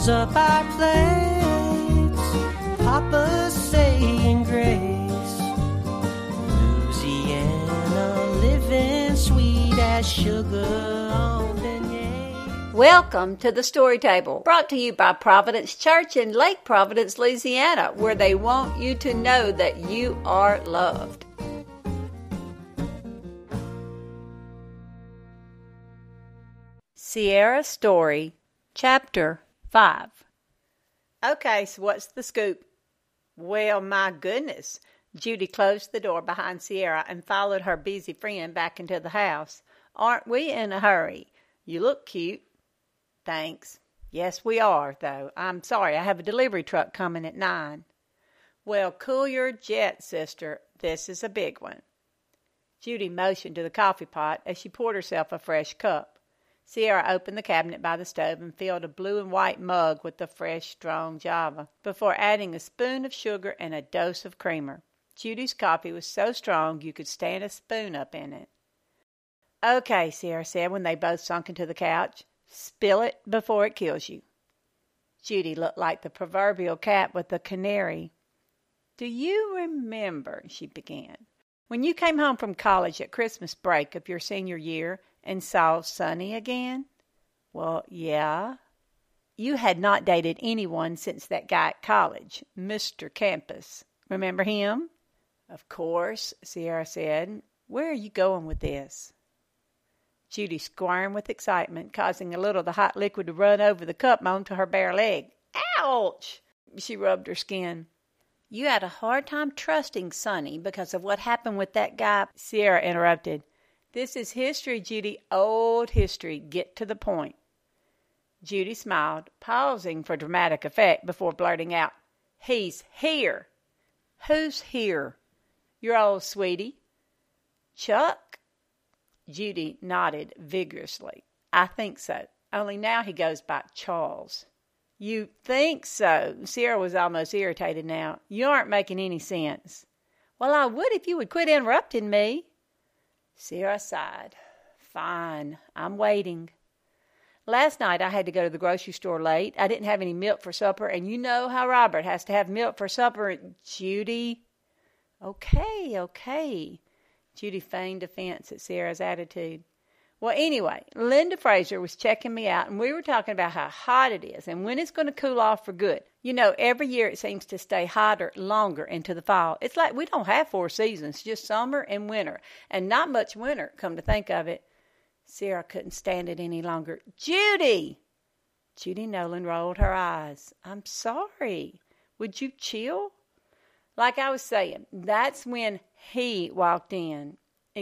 fills up our plates. Papa's saying grace. Louisiana living sweet as sugar on beignets. Welcome to the Story Table, brought to you by Providence Church in Lake Providence, Louisiana, where they want you to know that you are loved. Sierra Story, Chapter 5. Okay, so what's the scoop? Well, my goodness. Judy closed the door behind Sierra and followed her busy friend back into the house. Aren't we in a hurry? You look cute. Thanks. Yes, we are, though. I'm sorry, I have a delivery truck coming at 9. Well, cool your jet, sister. This is a big one. Judy motioned to the coffee pot as she poured herself a fresh cup. Sierra opened the cabinet by the stove and filled a blue and white mug with the fresh, strong Java, before adding a spoon of sugar and a dose of creamer. Judy's coffee was so strong you could stand a spoon up in it. Okay, Sierra said when they both sunk into the couch. Spill it before it kills you. Judy looked like the proverbial cat with the canary. Do you remember, she began, when you came home from college at Christmas break of your senior year and saw Sonny again? Well, yeah. You had not dated anyone since that guy at college, Mr. Campus. Remember him? Of course, Sierra said. Where are you going with this? Judy squirmed with excitement, causing a little of the hot liquid to run over the cup onto her bare leg. Ouch! She rubbed her skin. You had a hard time trusting Sonny because of what happened with that guy, Sierra interrupted. This is history, Judy, old history. Get to the point. Judy smiled, pausing for dramatic effect before blurting out, He's here. Who's here? Your old sweetie. Chuck? Judy nodded vigorously. I think so, only now he goes by Charles. You think so? Sierra was almost irritated now. You aren't making any sense. Well, I would if you would quit interrupting me. Sierra sighed. Fine, I'm waiting. Last night I had to go to the grocery store late. I didn't have any milk for supper, and you know how Robert has to have milk for supper. Judy. Okay. Judy feigned offense at Sierra's attitude. Well, anyway, Linda Fraser was checking me out, and we were talking about how hot it is and when it's going to cool off for good. You know, every year it seems to stay hotter longer into the fall. It's like we don't have 4 seasons, just summer and winter, and not much winter, come to think of it. Sierra couldn't stand it any longer. Judy! Judy Nolan rolled her eyes. I'm sorry. Would you chill? Like I was saying, that's when he walked in.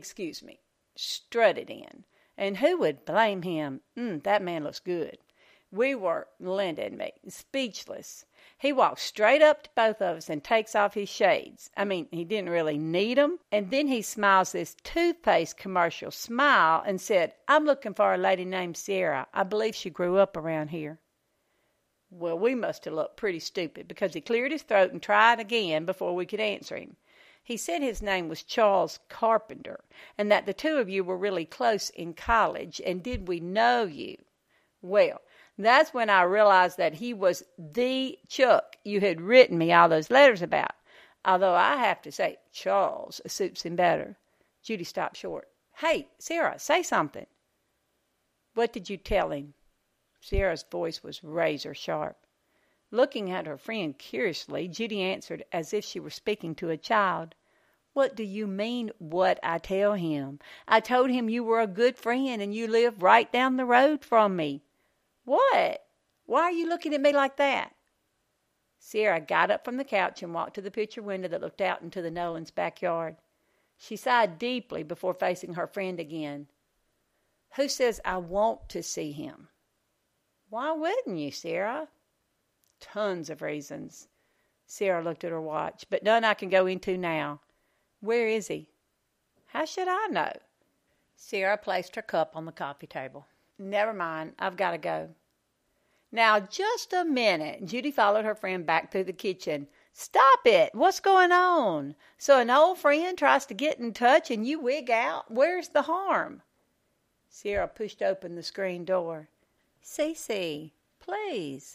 Strutted in. And who would blame him? That man looks good. We were, Linda and me, speechless. He walks straight up to both of us and takes off his shades. I mean, he didn't really need them. And then he smiles this toothpaste commercial smile and said, I'm looking for a lady named Sierra. I believe she grew up around here. Well, we must have looked pretty stupid because he cleared his throat and tried again before we could answer him. He said his name was Charles Carpenter, and that the two of you were really close in college, and did we know you? Well, that's when I realized that he was the Chuck you had written me all those letters about, although I have to say Charles suits him better. Judy stopped short. Hey, Sierra, say something. What did you tell him? Sierra's voice was razor sharp. Looking at her friend curiously, Judy answered as if she were speaking to a child. What do you mean, what I tell him? I told him you were a good friend and you live right down the road from me. What? Why are you looking at me like that? Sierra got up from the couch and walked to the picture window that looked out into the Nolans' backyard. She sighed deeply before facing her friend again. Who says I want to see him? Why wouldn't you, Sierra? Tons of reasons. Sierra looked at her watch, but none I can go into now. Where is he? How should I know? Sierra placed her cup on the coffee table. Never mind, I've got to go. Now, just a minute. Judy followed her friend back through the kitchen. Stop it! What's going on? So an old friend tries to get in touch and you wig out? Where's the harm? Sierra pushed open the screen door. Cece, please.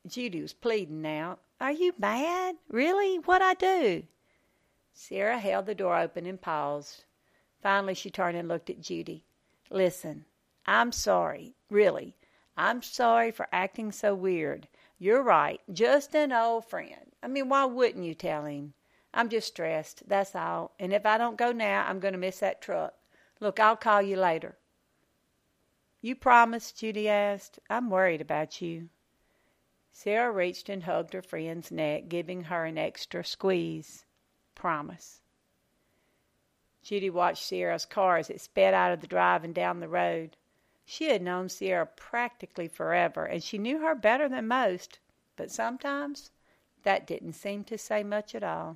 Judy was pleading now. "Are you mad? Really? What'd I do?" Sierra held the door open and paused. Finally, she turned and looked at Judy. "Listen, I'm sorry. Really. I'm sorry for acting so weird. You're right. Just an old friend. I mean, why wouldn't you tell him? I'm just stressed, that's all. And if I don't go now, I'm going to miss that truck. Look, I'll call you later." "You promise?" Judy asked. "I'm worried about you." Sarah reached and hugged her friend's neck, giving her an extra squeeze. "Promise." Judy watched Sierra's car as it sped out of the drive and down the road. She had known Sierra practically forever, and she knew her better than most, but sometimes that didn't seem to say much at all.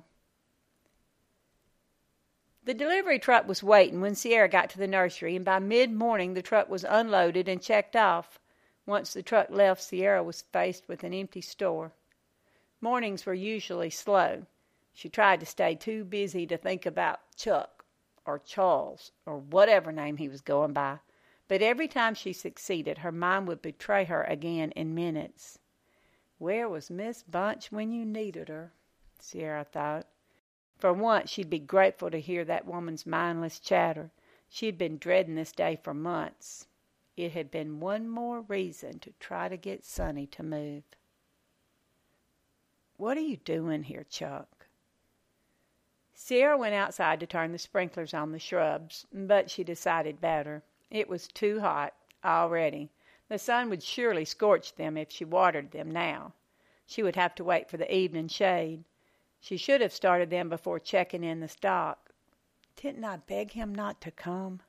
The delivery truck was waiting when Sierra got to the nursery, and by mid-morning the truck was unloaded and checked off. Once the truck left, Sierra was faced with an empty store. Mornings were usually slow. She tried to stay too busy to think about Chuck or Charles or whatever name he was going by. But every time she succeeded, her mind would betray her again in minutes. Where was Miss Bunch when you needed her? Sierra thought. For once, she'd be grateful to hear that woman's mindless chatter. She'd been dreading this day for months. It had been one more reason to try to get Sonny to move. "What are you doing here, Chuck?" Sierra went outside to turn the sprinklers on the shrubs, but she decided better. It was too hot already. The sun would surely scorch them if she watered them now. She would have to wait for the evening shade. She should have started them before checking in the stock. Didn't I beg him not to come?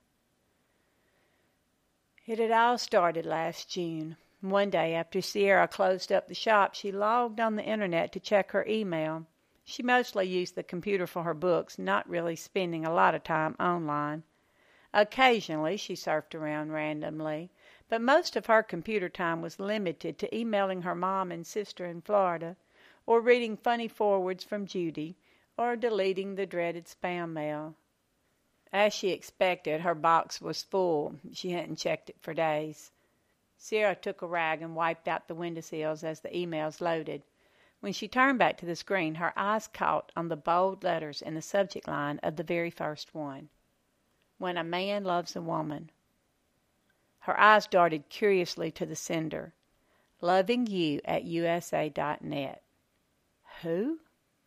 It had all started last June. One day after Sierra closed up the shop, she logged on the internet to check her email. She mostly used the computer for her books, not really spending a lot of time online. Occasionally, she surfed around randomly, but most of her computer time was limited to emailing her mom and sister in Florida, or reading funny forwards from Judy, or deleting the dreaded spam mail. As she expected, her box was full. She hadn't checked it for days. Sierra took a rag and wiped out the windowsills as the emails loaded. When she turned back to the screen, her eyes caught on the bold letters in the subject line of the very first one. "When a man loves a woman." Her eyes darted curiously to the sender. "Loving you at USA.net. Who?"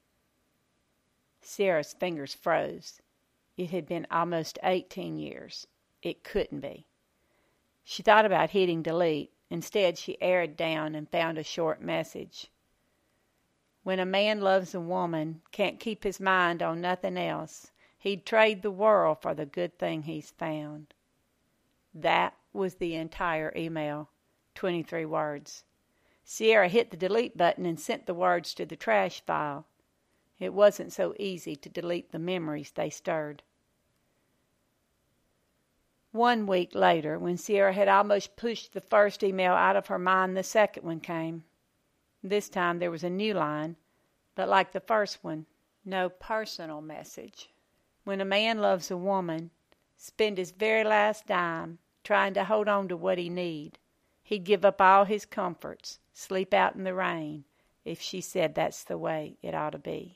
Sarah's fingers froze. It had been almost 18 years. It couldn't be. She thought about hitting delete. Instead, she aired down and found a short message. "When a man loves a woman, can't keep his mind on nothing else, he'd trade the world for the good thing he's found." That was the entire email, 23 words. Sierra hit the delete button and sent the words to the trash file. It wasn't so easy to delete the memories they stirred. 1 week later, when Sierra had almost pushed the first email out of her mind, the second one came. This time there was a new line, but like the first one, no personal message. When a man loves a woman, spend his very last dime trying to hold on to what he need. He'd give up all his comforts, sleep out in the rain, if she said that's the way it ought to be.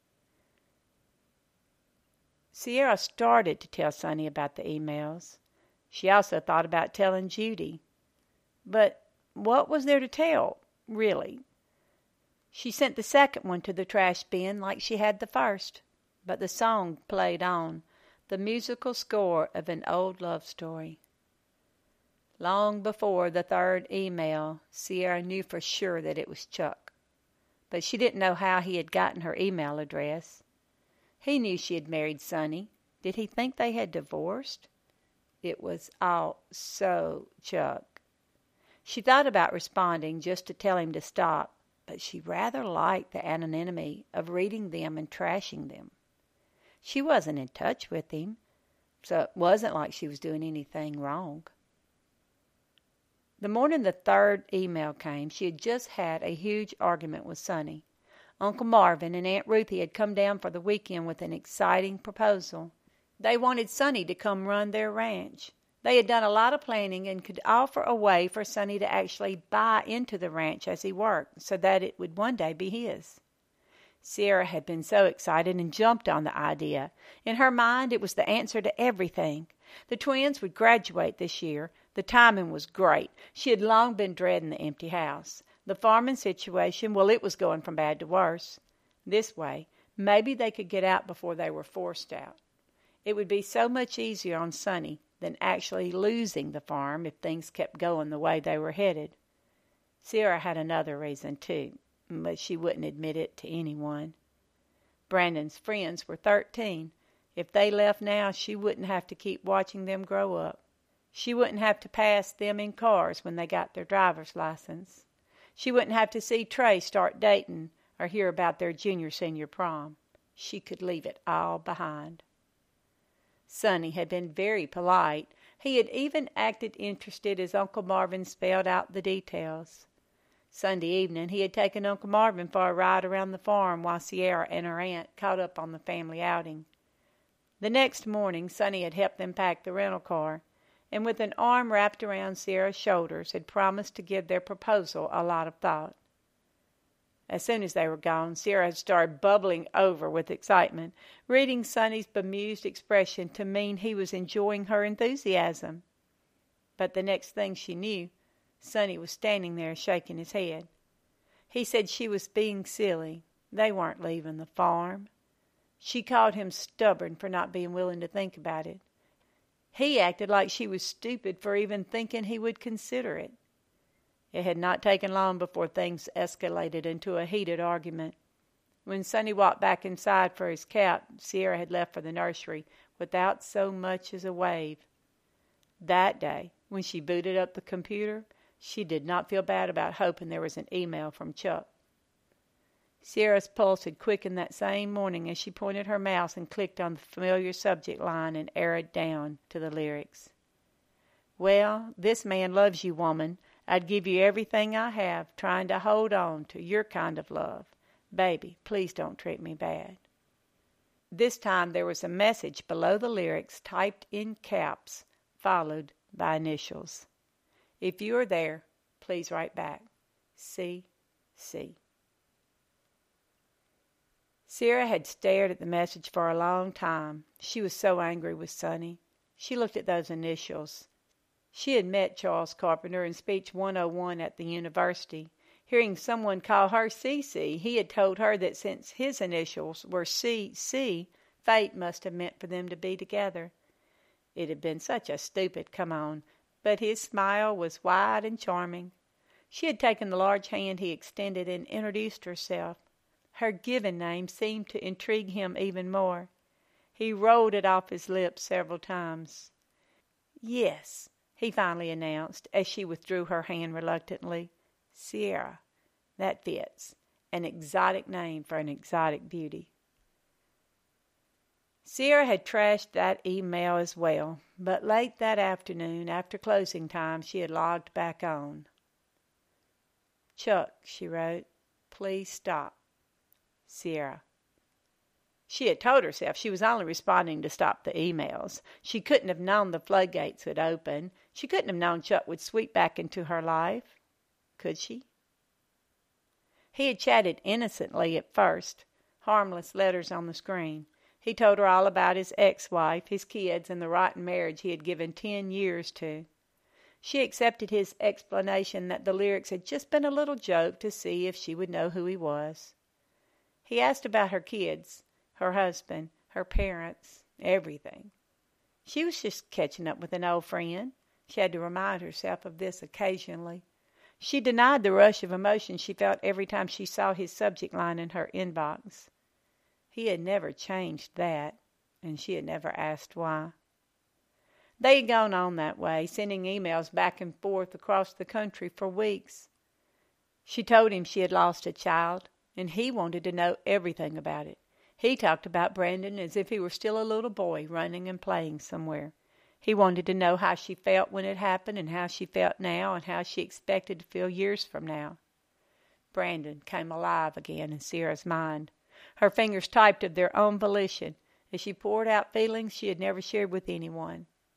Sierra started to tell Sonny about the emails. She also thought about telling Judy. But what was there to tell, really? She sent the second one to the trash bin like she had the first, but the song played on, the musical score of an old love story. Long before the third email, Sierra knew for sure that it was Chuck, but she didn't know how he had gotten her email address. He knew she had married Sonny. Did he think they had divorced? It was all so Chuck. She thought about responding just to tell him to stop, but she rather liked the anonymity of reading them and trashing them. She wasn't in touch with him, so it wasn't like she was doing anything wrong. The morning the third email came, she had just had a huge argument with Sonny. Uncle Marvin and Aunt Ruthie had come down for the weekend with an exciting proposal. They wanted Sonny to come run their ranch. They had done a lot of planning and could offer a way for Sonny to actually buy into the ranch as he worked, so that it would one day be his. Sierra had been so excited and jumped on the idea. In her mind, it was the answer to everything. The twins would graduate this year. The timing was great. She had long been dreading the empty house. The farming situation, well, it was going from bad to worse. This way, maybe they could get out before they were forced out. It would be so much easier on Sonny than actually losing the farm if things kept going the way they were headed. Sierra had another reason, too, but she wouldn't admit it to anyone. Brandon's friends were 13. If they left now, she wouldn't have to keep watching them grow up. She wouldn't have to pass them in cars when they got their driver's license. She wouldn't have to see Trey start dating or hear about their junior-senior prom. She could leave it all behind. Sonny had been very polite. He had even acted interested as Uncle Marvin spelled out the details. Sunday evening he had taken Uncle Marvin for a ride around the farm while Sierra and her aunt caught up on the family outing. The next morning Sonny had helped them pack the rental car, and with an arm wrapped around Sierra's shoulders had promised to give their proposal a lot of thought. As soon as they were gone, Sierra had started bubbling over with excitement, reading Sonny's bemused expression to mean he was enjoying her enthusiasm. But the next thing she knew, Sonny was standing there shaking his head. He said she was being silly. They weren't leaving the farm. She called him stubborn for not being willing to think about it. He acted like she was stupid for even thinking he would consider it. It had not taken long before things escalated into a heated argument. When Sonny walked back inside for his cap, Sierra had left for the nursery without so much as a wave. That day, when she booted up the computer, she did not feel bad about hoping there was an email from Chuck. Sierra's pulse had quickened that same morning as she pointed her mouse and clicked on the familiar subject line and arrowed down to the lyrics. Well, this man loves you, woman. I'd give you everything I have, trying to hold on to your kind of love. Baby, please don't treat me bad. This time there was a message below the lyrics typed in caps, followed by initials. If you are there, please write back. C.C. Sierra had stared at the message for a long time. She was so angry with Sonny. She looked at those initials. She had met Charles Carpenter in Speech 101 at the university. Hearing someone call her Cece, he had told her that since his initials were C.C., fate must have meant for them to be together. It had been such a stupid come-on, but his smile was wide and charming. She had taken the large hand he extended and introduced herself. Her given name seemed to intrigue him even more. He rolled it off his lips several times. Yes, he finally announced, as she withdrew her hand reluctantly. Sierra. That fits. An exotic name for an exotic beauty. Sierra had trashed that email as well, but late that afternoon, after closing time, she had logged back on. Chuck, she wrote, please stop. Sierra. She had told herself she was only responding to stop the emails. She couldn't have known the floodgates would open. She couldn't have known Chuck would sweep back into her life. Could she? He had chatted innocently at first, harmless letters on the screen. He told her all about his ex-wife, his kids, and the rotten marriage he had given 10 years to. She accepted his explanation that the lyrics had just been a little joke to see if she would know who he was. He asked about her kids, her husband, her parents, everything. She was just catching up with an old friend. She had to remind herself of this occasionally. She denied the rush of emotion she felt every time she saw his subject line in her inbox. He had never changed that, and she had never asked why. They had gone on that way, sending emails back and forth across the country for weeks. She told him she had lost a child, and he wanted to know everything about it. He talked about Brandon as if he were still a little boy running and playing somewhere. He wanted to know how she felt when it happened and how she felt now and how she expected to feel years from now. Brandon came alive again in Sierra's mind. Her fingers typed of their own volition as she poured out feelings she had never shared with anyone.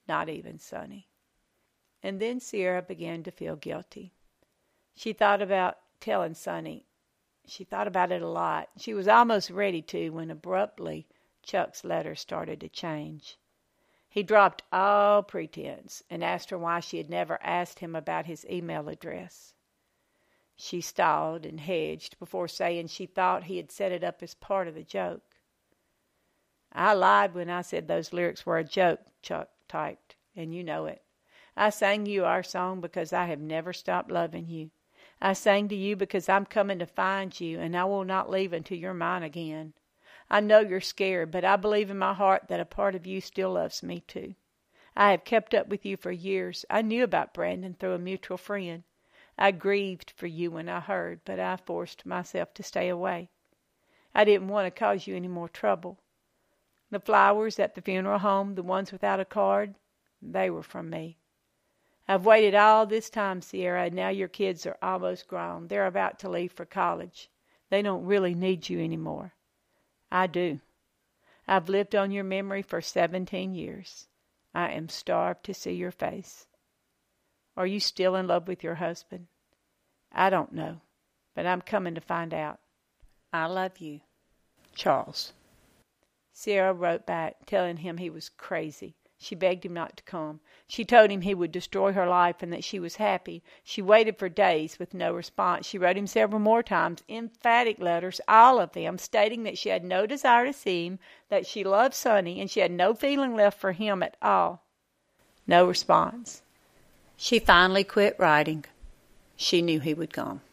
not even Sonny. And then Sierra began to feel guilty. She thought about telling Sonny. She thought about it a lot. She was almost ready to when abruptly Chuck's letter started to change. He dropped all pretense and asked her why she had never asked him about his email address. She stalled and hedged before saying she thought he had set it up as part of the joke. "I lied when I said those lyrics were a joke," Chuck typed, "and you know it. I sang you our song because I have never stopped loving you. I sang to you because I'm coming to find you, and I will not leave until you're mine again. I know you're scared, but I believe in my heart that a part of you still loves me too. I have kept up with you for years. I knew about Brandon through a mutual friend. I grieved for you when I heard, but I forced myself to stay away. I didn't want to cause you any more trouble. The flowers at the funeral home, the ones without a card, they were from me. I've waited all this time, Sierra, and now your kids are almost grown. They're about to leave for college. They don't really need you anymore. I do. I've lived on your memory for 17 years. I am starved to see your face. Are you still in love with your husband? I don't know, but I'm coming to find out. I love you. Charles." Sierra wrote back, telling him he was crazy. She begged him not to come. She told him he would destroy her life and that she was happy. She waited for days with no response. She wrote him several more times, emphatic letters, all of them, stating that she had no desire to see him, that she loved Sonny, and she had no feeling left for him at all. No response. She finally quit writing. She knew he would come.